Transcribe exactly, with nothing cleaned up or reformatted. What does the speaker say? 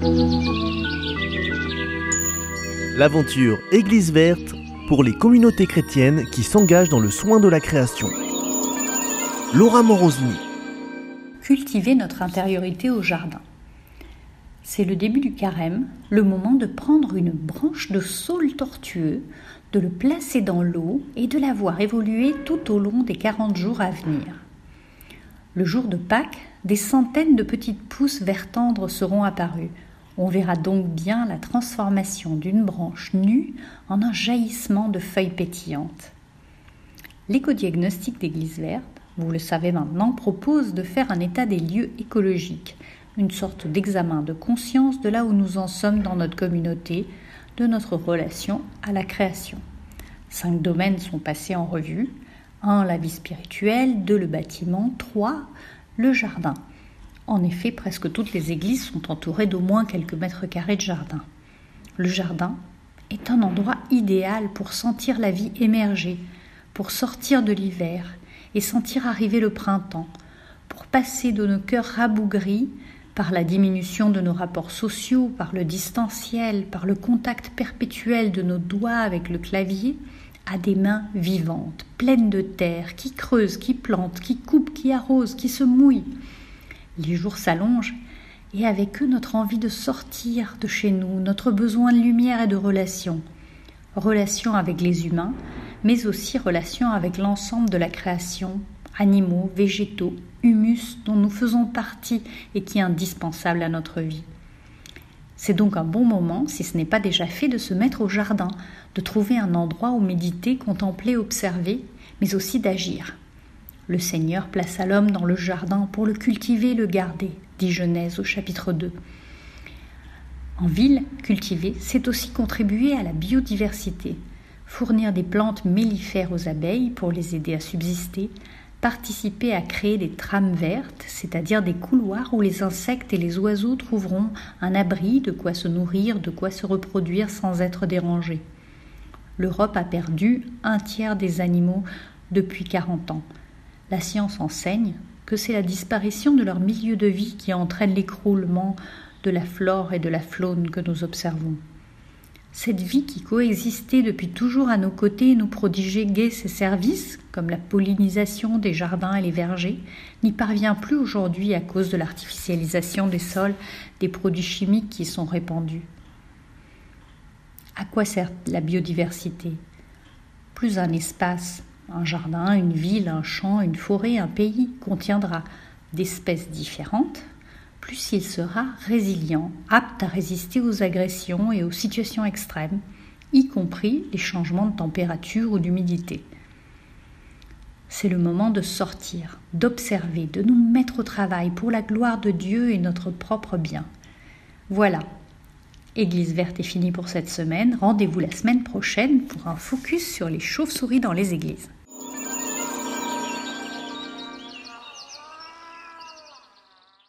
L'aventure Église verte pour les communautés chrétiennes qui s'engagent dans le soin de la création. Laura Morosini. Cultiver notre intériorité au jardin. C'est le début du carême, le moment de prendre une branche de saule tortueux, de le placer dans l'eau et de la voir évoluer tout au long des quarante jours à venir. Le jour de Pâques, des centaines de petites pousses vert tendre seront apparues. On verra donc bien la transformation d'une branche nue en un jaillissement de feuilles pétillantes. L'écodiagnostic d'Église verte, vous le savez maintenant, propose de faire un état des lieux écologiques, une sorte d'examen de conscience de là où nous en sommes dans notre communauté, de notre relation à la création. Cinq domaines sont passés en revue. Un, la vie spirituelle. Deux, le bâtiment. Trois, le jardin. En effet, presque toutes les églises sont entourées d'au moins quelques mètres carrés de jardin. Le jardin est un endroit idéal pour sentir la vie émerger, pour sortir de l'hiver et sentir arriver le printemps, pour passer de nos cœurs rabougris par la diminution de nos rapports sociaux, par le distanciel, par le contact perpétuel de nos doigts avec le clavier, à des mains vivantes, pleines de terre, qui creusent, qui plantent, qui coupent, qui arrosent, qui se mouillent. Les jours s'allongent et avec eux notre envie de sortir de chez nous, notre besoin de lumière et de relations. Relations avec les humains, mais aussi relations avec l'ensemble de la création, animaux, végétaux, humus dont nous faisons partie et qui est indispensable à notre vie. C'est donc un bon moment, si ce n'est pas déjà fait, de se mettre au jardin, de trouver un endroit où méditer, contempler, observer, mais aussi d'agir. Le Seigneur plaça l'homme dans le jardin pour le cultiver et le garder, dit Genèse au chapitre deux. En ville, cultiver, c'est aussi contribuer à la biodiversité, fournir des plantes mellifères aux abeilles pour les aider à subsister, participer à créer des trames vertes, c'est-à-dire des couloirs où les insectes et les oiseaux trouveront un abri, de quoi se nourrir, de quoi se reproduire sans être dérangés. L'Europe a perdu un tiers des animaux depuis quarante ans. La science enseigne que c'est la disparition de leur milieu de vie qui entraîne l'écroulement de la flore et de la faune que nous observons. Cette vie qui coexistait depuis toujours à nos côtés et nous prodiguait gai ses services, comme la pollinisation des jardins et les vergers, n'y parvient plus aujourd'hui à cause de l'artificialisation des sols, des produits chimiques qui y sont répandus. À quoi sert la biodiversité ? Plus un espace, un jardin, une ville, un champ, une forêt, un pays contiendra d'espèces différentes, plus il sera résilient, apte à résister aux agressions et aux situations extrêmes, y compris les changements de température ou d'humidité. C'est le moment de sortir, d'observer, de nous mettre au travail pour la gloire de Dieu et notre propre bien. Voilà, Église verte est finie pour cette semaine. Rendez-vous la semaine prochaine pour un focus sur les chauves-souris dans les églises.